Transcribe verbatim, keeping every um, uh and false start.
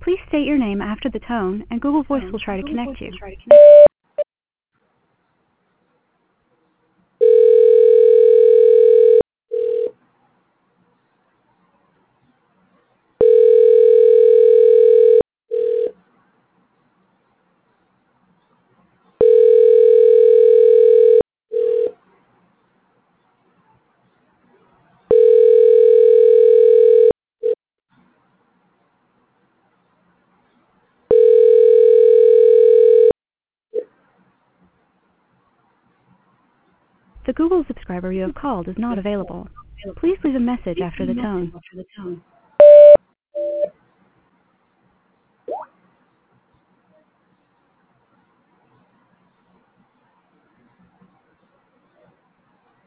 Please state your name after the tone, and Google Voice will try to connect you. The Google subscriber you have called is not available. Please leave a message after the tone.